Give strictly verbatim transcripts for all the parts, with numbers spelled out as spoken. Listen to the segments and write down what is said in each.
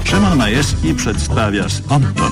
Szymon Majewski przedstawia Sponton.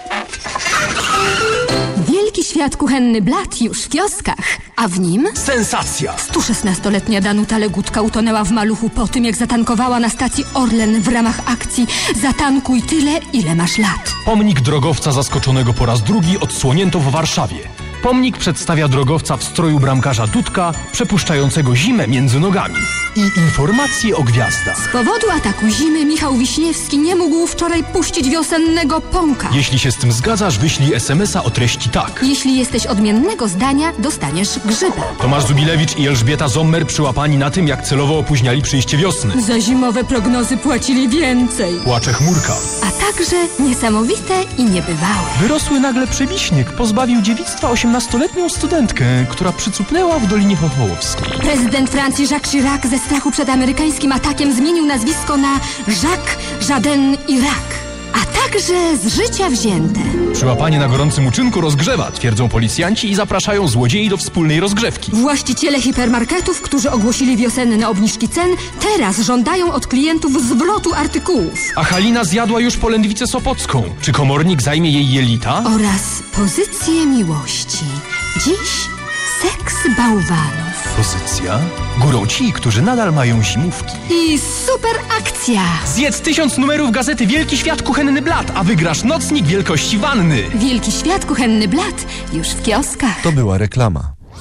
Wielki świat kuchenny blat już w kioskach, a w nim sensacja! sto szesnastoletnia Danuta Legutka utonęła w maluchu po tym, jak zatankowała na stacji Orlen w ramach akcji Zatankuj tyle, ile masz lat. Pomnik drogowca zaskoczonego po raz drugi odsłonięto w Warszawie. Pomnik przedstawia drogowca w stroju bramkarza Dudka, przepuszczającego zimę między nogami. I informacje o gwiazdach. Z powodu ataku zimy Michał Wiśniewski nie mógł wczoraj puścić wiosennego pąka. Jeśli się z tym zgadzasz, wyślij es em es a o treści tak. Jeśli jesteś odmiennego zdania, dostaniesz grzyba. Tomasz Zubilewicz i Elżbieta Sommer przyłapani na tym, jak celowo opóźniali przyjście wiosny. Za zimowe prognozy płacili więcej. Płacze chmurka. A także niesamowite i niebywałe. Wyrosły nagle Przewiśniek pozbawił dziewictwa osiemnastoletnią studentkę, która przycupnęła w Dolinie Chochołowskiej. Prezydent Francji Jacques Chirac ze strachu przed amerykańskim atakiem zmienił nazwisko na Jacques Jaden Irak, a także z życia wzięte. Przyłapanie na gorącym uczynku rozgrzewa, twierdzą policjanci i zapraszają złodziei do wspólnej rozgrzewki. Właściciele hipermarketów, którzy ogłosili wiosenne obniżki cen, teraz żądają od klientów zwrotu artykułów. A Halina zjadła już polędwicę sopocką. Czy komornik zajmie jej jelita? Oraz pozycję miłości. Dziś seks bałwanów. Pozycja? Górą ci, którzy nadal mają zimówki. I super akcja! Zjedz tysiąc numerów gazety Wielki Świat Kuchenny Blat, a wygrasz nocnik wielkości wanny. Wielki Świat Kuchenny Blat już w kioskach. To była reklama.